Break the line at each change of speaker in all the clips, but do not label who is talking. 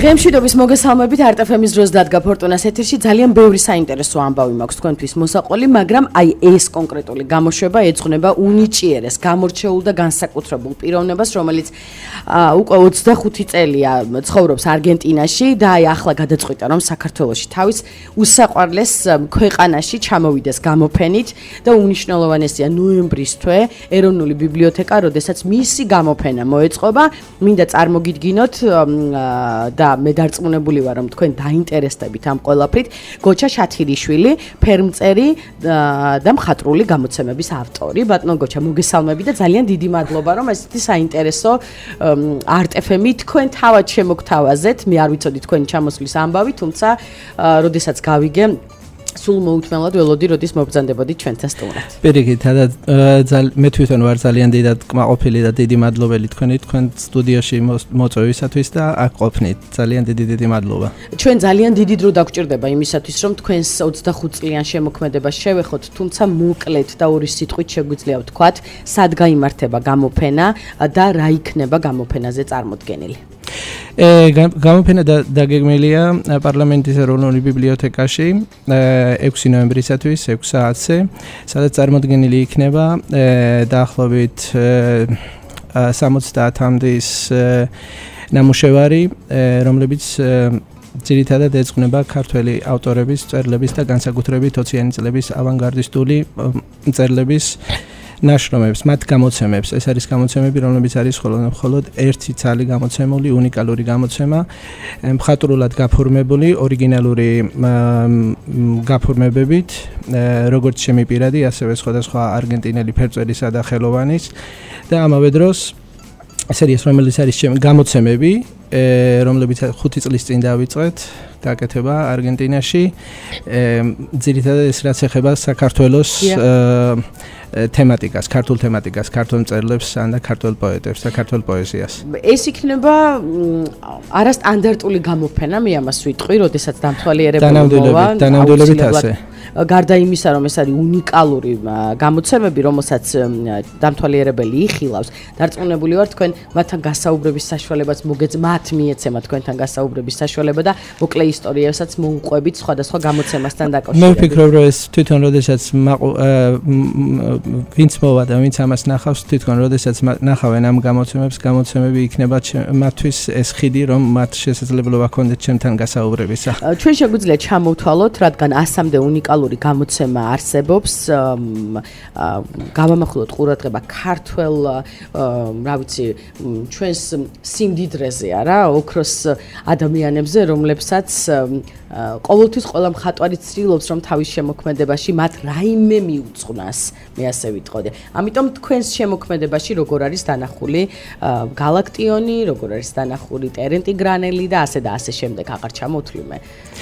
დღემშვიდობის მოგესალმებით RTV-ის დროს დადგა ფორტუნას ეთერში ძალიან ბევრი საინტერესო ამბავი მაქვს თქვენთვის მოსაყოლი, მაგრამ აი ეს კონკრეტული გამოშვება ეძღვნება უნიჭიერეს, გამორჩეულ და განსაკუთრებულ პიროვნებას, რომელიც უკვე 25 წელია ცხოვრობს არგენტინაში და აი ახლა გადაწყვიტა, რომ საქართველოში თავის უსაყვარლეს ქვეყანაში ჩამოვიდეს გამოფენით და უნიშნელოვანესია ნოემბრის თვე ეროვნული ბიბლიოთეკა, როდესაც მისი გამოფენა მოეწყობა, მინდა წარმოგიდგინოთ და მე დარწმუნებული ვარ რომ თქვენ დაინტერესდებით ამ ყველაფრით გოჩა შათირიშვილი ფერმწერი და მხატვრული გამოცემების ავტორი ბატონო გოჩა მოგესალმები და ძალიან დიდი მადლობა რომ ესეთი საინტერესო არტეფემი თქვენ თავად შემოგთავაზეთ მე არ ვიცოდი თქვენი ჩამოსვლის ამბავი თუმცა როდესაც გავიგე სულ მოუთმელად ველოდი როდის მობრძანდებოდი ჩვენთან სტუმრად.
პირიქით, მე თვითონ ვარ ძალიან დიდად კმაყოფილი და დიდი მადლობელი თქვენ სტუდიაში მოწვევისათვის და აქ ყოფნით. ძალიან დიდი მადლობა.
ჩვენ ძალიან დიდი დრო დაგვჭირდება იმისათვის, რომ თქვენს 25 წლიან შემოქმედებას შევეხოთ, თუმცა მოკლედ და ორი სიტყვით შეგვიძლია ვთქვათ, სად გაიმართება გამოფენა და რა იქნება გამოფენაზე წარმოდგენილი.
გამოფენა დაგეგმილია პარლამენტის ეროვნული ბიბლიოთეკაში 6 ნოემბრისათვის 6 საათზე, სადაც წარმოდგენილი იქნება დაახლოებით 70-მდე ნამუშევარი, რომლებიც ძირითადად ეძღვნება ქართველი ავტორების წერილების და განსაკუთრებით 20-იანი წლების ავანგარდისტული წერილების ნაშრომებს, მათ გამოცემებს. ეს არის გამოცემები, რომლებიც არის მხოლოდ ერთი ცალი გამოცემული, უნიკალური გამოცემა, მხატვრულად გაფორმებული, ორიგინალური გაფორმებებით, როგორც ჩემი პირადი, ასევე სხვადასხვა არგენტინელი ფერწერისა და ხელოვანის და ამავე დროს სერიას, რომელიც არის გამოცემები, რომლებიც 5 წლის წინ დავიწყეთ გაკეთება არგენტინაში, ძირითადად ეს რაც ეხება საქართველოს თემატიკას, ქართულ თემატიკას, ქართულ მწერლებს და ქართულ პოეტებს და ქართულ პოეზიას.
ეს იქნება არასტანდარტული გამოფენა, მე ამას ვიტყვი, როდესაც
დანამდვილებით ასე.
გარდა იმისა, რომ ეს არის უნიკალური გამოცემები, რომელსაც დამთვალიერებელი იხილავს, დარწმუნებული ვარ თქვენ მათთან გასაუბრების საშუალებაც მათ მიეცემა თქვენთან გასაუბრების საშუალება და მოკლე ისტორიასაც მოუყვებით სხვადასხვა გამოცემასთან დაკავშირებით.
მე ვფიქრობ, რომ ეს თვითონ როდესაც ვინც მოვა და ვინც ამას ნახავს, თვითონ როდესაც ნახავენ ამ გამოცემები იქნება მათთვის ეს ხიდი, რომ მათ შესაძლებლობა ჰქონდეთ ჩემთან გასაუბრებისა.
ჩვენ შეგვიძლია ჩამოვთვალოთ, რადგან 100-მდე უნიკალური გამოცემა არსებობს, გავამახვილოთ ყურადღება ქართველ, რა ვიცი, ჩვენს სიმდიდრეზე არა, ოქროს ადამიანებზე, რომლებსაც ყოველთვის ყველა მხატვარი ცდილობს, რომ თავის შემოქმედებაში მათ რაიმე მიუძღვნას, მე ასე ვიტყოდი. ამიტომ თქვენს შემოქმედებაში როგორ არის დანახული გალაქტიონი, როგორ არის დანახული ტერენტი გრანელი და ასე შემდეგ, აღარ ჩამოვთვლი მე.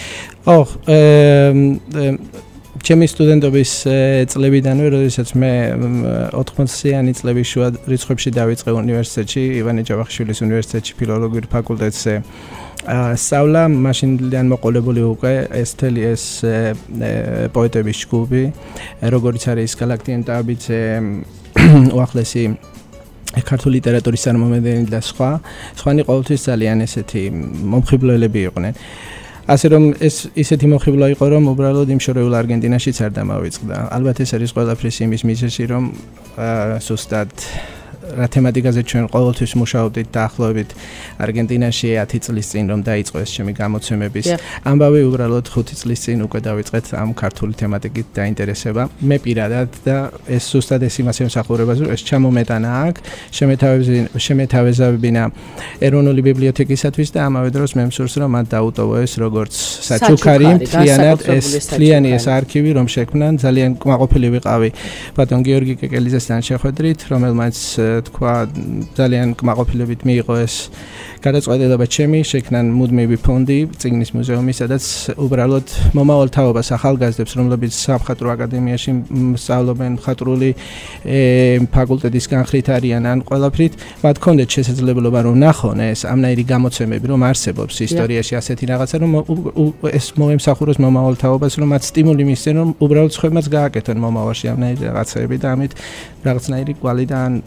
ჩემი სტუდენტობის წლებიდანვე, როდესაც მე 80-იანი წლების შუა რიცხვებში დავიწყე უნივერსიტეტში, ივანე ჯავახიშვილის უნივერსიტეტში ფილოლოგიურ ფაკულტეტზე სწავლა, მაშინდან მოყოლებული უკვე ეს პოეტების ჯგუფი, როგორც არის გალაქტიონ ტაბიძე, უახლესი ქართული ლიტერატურის წარმომადგენელი და სხვანი ყოველთვის ძალიან ესეთი მომხიბვლელები იყვნენ. ასე რომ ეს ისეთი მოხიბლა იყო, რომ უბრალოდ იმ შორეულ არგენტინაშიც არ დამავიწყდა. ალბათ ეს არის ყველაფრის იმის მიზეზი, რომ ზუსტად რა თემატიკაზე ჩვენ ყოველთვის მუშაობდით დაახლოებით არგენტინაში 10 წლის წინ რომ დაიწყო ეს ჩემი გამოცემების ამბავი უბრალოდ 5 წლის წინ უკვე დავიწყეთ ამ ქართული თემატიკით დაინტერესება მე პირადად და ეს ზუსტად ეს იმას ემსახურება რომ ეს ჩამომეტანა აქ შემეთავაზებინა ეროვნული ბიბლიოთეკისათვის და ამავე დროს მე მსურს რომ მათ დაუტოვო ეს როგორც საჩუქარი მთლიანი ეს არქივი რომ შექმნან ძალიან კმაყოფილი ვიყავი ბატონ გიორგი კეკელიძესთან შეხვედრით რომელმაც თქვა ძალიან კმაყოფილებით მიიღო ეს გადაწყვეტილება ჩემი შექმნან მუდმივი ფონდი წიგნის მუზეუმი სადაც უბრალოდ მომავალ თაობას ახალგაზრდებს რომლებიც სამხატვრო აკადემიაში სწავლობენ მხატვრული ფაკულტეტის განხრით არიან ან ყველაფრით მათ ჰქონდეთ შესაძლებლობა რომ ნახონ ეს ამნაირი გამოცემები რომ არსებობს ისტორიაში ასეთი რაღაცა რომ ეს მოემსახუროს მომავალ თაობას რომ მათ სტიმული მისცენ რომ უბრალოდ სხვებმაც გააკეთონ მომავალში ამნაირი რაღაცები და ამით რაღაცნაირი კვალიდან ყვაწლის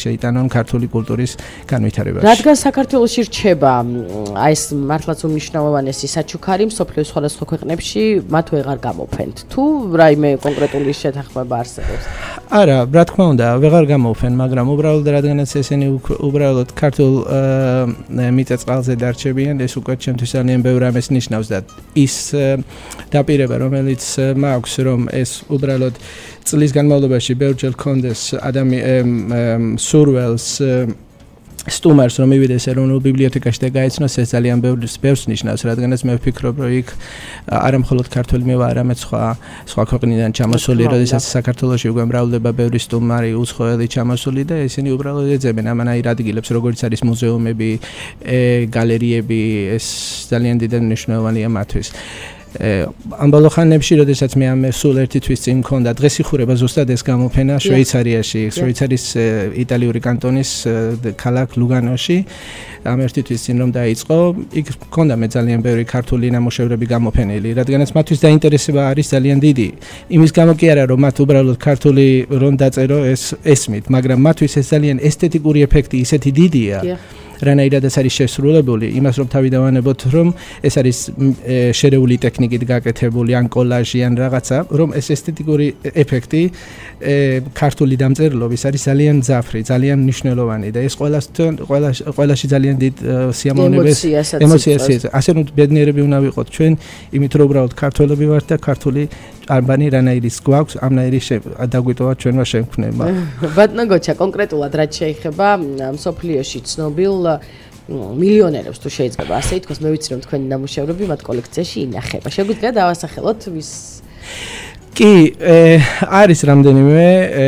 შეიტანონ ქართული კულტურის განვითარებაში.
რადგან საქართველოში რჩება აი ეს მართლაც უმნიშვნელოვანესი საჩუქარი მსოფლიოს სხვადასხვა ქვეყნებში მათ ვეღარ გამოფენთ. თუ რაიმე კონკრეტული შეთანხმება არსებობს?
არა, რა თქმა უნდა, ვეღარ გამოვფენ, მაგრამ უბრალოდ რადგანაც ესენი უბრალოდ ქართულ მიწა-წყალზე დარჩებიან, ეს უკვე ჩემთვის ძალიან ბევრ რამეს ნიშნავს და ის დაპირება, რომელიც მაქვს, რომ ეს უბრალოდ წლის განმავლობაში ბევრჯერ გქონდეს სურველს სტუმარს რომ მივიდეს ეროვნულ ბიბლიოთეკაში და გაეცნოს, ეს ძალიან ბევრს ნიშნავს, რადგანაც მე ვფიქრობ, რომ იქ არა მხოლოდ ქართველი მევა, არამედ სხვა ქვეყნიდან ჩამოსული, როდესაც საქართველოში უკვე მრავლდება ბევრი სტუმარი, უცხოელი ჩამოსული და ისინი უბრალოდ ეძებენ ამანაირ ადგილებს, როგორც არის მუზეუმები, გალერეები, ეს ძალიან დიდი მნიშვნელოვანია მათთვის. ამ ბოლო ხანებში, როდესაც მე ამ სულ ერთი თვის წინ მქონდა დღეს იხურება ზუსტად ეს გამოფენა შვეიცარიაში, შვეიცარიის იტალიური კანტონის ქალაქ ლუგანოში. ამ ერთი თვის წინ რომ დაიწყო, იქ მქონდა მე ძალიან ბევრი ქართული ნამუშევრები გამოფენილი, რადგანაც მათთვის დაინტერესება არის ძალიან დიდი. იმის გამო კი არა, რომ მათ უბრალოდ ქართული რომ დაწერო ესმით, მაგრამ მათთვის ეს ძალიან ესთეტიკური ეფექტი ისეთი დიდია. რანაირადაც არის შესრულებული, იმას რომ თავი დავანებოთ, რომ ეს არის შერეული ტექნიკით გაკეთებული ან კოლაჟი ან რაღაცა, რომ ეს ესთეტიკური ეფექტი ქართული დამწერლობის არის ძალიან მძაფრი, ძალიან მნიშვნელოვანი და ეს ყველაში ძალიან დიდ სიამოვნებას ემოციას ასე რომ ბედნიერები უნდა ვიყოთ ჩვენ, იმით რომ უბრალოდ ქართველები ვართ და ქართული არბანი რანაირის გვაქვს, ამნაირი დაგვიტოვა ჩვენმა შემქმნელმა.
ბატონო გოჩა, კონკრეტულად რაც შეეხება მსოფლიოში ცნობილ მილიონერებს თუ შეიძლება ასე ითქვას, მე ვიცი რომ თქვენი ნამუშევრები მათ კოლექციაში ინახება. შეგვიძლია დავასახელოთ ვის?
კი, არის რამდენიმე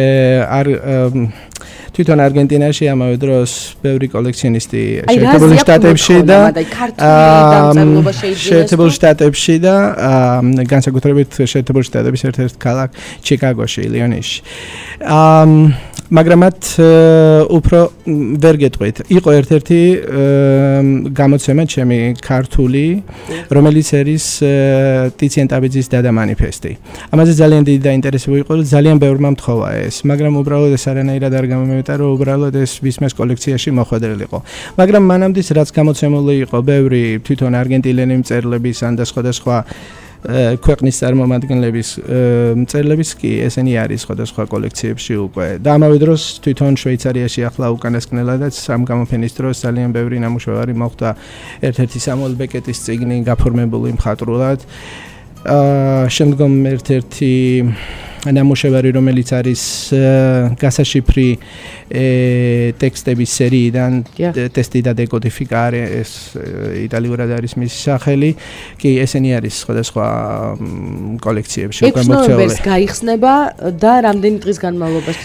თვითონ არგენტინაში ამავე დროს ბევრი კოლექციონისტი შეერთებულ შტატებში და შეერთებულ შტატებში და განსაკუთრებით შეერთებულ შტატების ერთ-ერთ ქალაქ ჩიკაგოში, ილინოისში. მაგრამ მათ უფრო ვერ გეტყვით. იყო ერთ-ერთი გამოცემა ჩემი ქართული, რომელიც არის ტიციან ტაბიძის დადა მანიფესტი. ამაზე ძალიან დიდი დაინტერესება იყო, ძალიან ბევრმა მთხოვა ეს, მაგრამ უბრალოდ ეს არანაირად არ გამომივიდა, რომ უბრალოდ ეს ვისმეს კოლექციაში მოხვედრილიყო. მაგრამ მანამდეც რაც გამოცემული იყო, ბევრი თვითონ არგენტინელი მწერლების ან და სხვადასხვა ქვეყნის წარმომადგენლების მწერლების კი ესენი არის სხვადასხვა კოლექციებში უკვე. და ამავე დროს თვითონ შვეიცარიაში ახლა უკანასკნელადაც ამ გამოფენის დროს ძალიან ბევრი ნამუშევარი მოხვდა ერთ-ერთი სამუელ ბეკეტის წიგნი გაფორმებული მხატვრულად. შემდგომ ერთ-ერთი ნამუშევარი, რომელიც არის გასაშიფრი ტექსტების სერიიდან ტესტი და დეკოდიფიკარე, ეს იტალიურად არის მისი სახელი. კი, ესენი არის სხვადასხვა კოლექციებში უკვე მოქცეული. 6 ნოემბერს
გაიხსნება და რამდენი დღის განმავლობაში?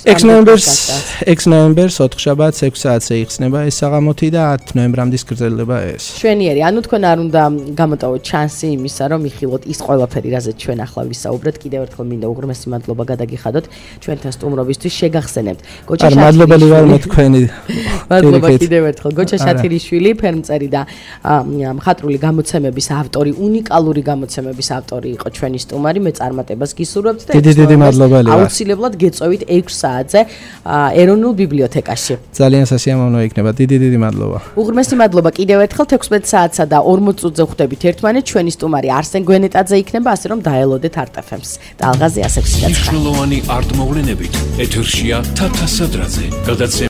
6 ნოემბერს 4 შაბათს 6 საათზე იხსნება ეს საღამოთი და 10 ნოემბრამდე გრძელდება ეს.
შვენიერი, ანუ თქვენ არ უნდა გამოტოვოთ შანსი იმისა, რომ იხილოთ ის ყველაფერი, რაზეც ჩვენ ახლა ვისაუბრეთ. კიდევ ერთხელ მინდა უღრმესი მადლობა გადაგიხადოთ ჩვენთან სტუმრობისთვის, შეგახსენებთ. გოჩა
მადლობელი ვარ მე თქვენი.
მადლობა კიდევ ერთხელ. გოჩა შათირიშვილი, ფერმწერი და მხატვრული გამოცემების ავტორი, უნიკალური გამოცემების ავტორი იყო ჩვენი სტუმარი. მე წარმატებას გისურვებთ და
დიდი მადლობელი ვარ.
აუცილებლად გეწევით 6 საათზე ეროვნულ ბიბლიოთეკაში.
ძალიან სასიამოვნო იქნება. დიდი მადლობა.
უღრმესი მადლობა კიდევ ერთხელ 16 საათსა და 40 წუთზე ხვდებით ერთმანეთს. ჩვენი სტუმარი არსენ გვენეტაძე იქნება, ასე რომ დაელოდეთ არტ-ფმს. ტალღაზე ასექსი და
მნიშვნელოვანი არტ მოვლენებით ეთერშია თათა სადრაძე.